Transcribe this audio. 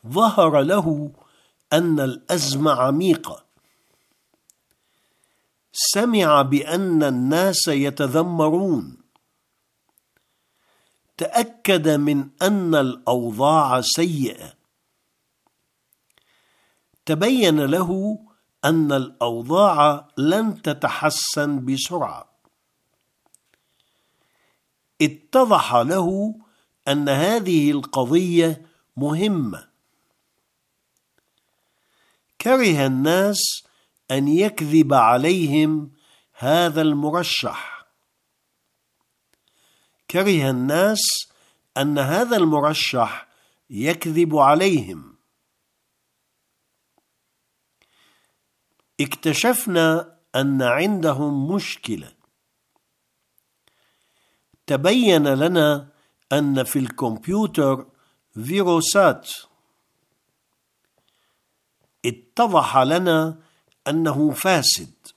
ظهر له أن الأزمة عميقة. سمع بأن الناس يتذمرون. تأكد من أن الأوضاع سيئة. تبين له أن الأوضاع لن تتحسن بسرعة. اتضح له أن هذه القضية مهمة. كره الناس أن يكذب عليهم هذا المرشح. كره الناس أن هذا المرشح يكذب عليهم. اكتشفنا أن عندهم مشكلة. تبين لنا أن في الكمبيوتر فيروسات. اتضح لنا أنه فاسد.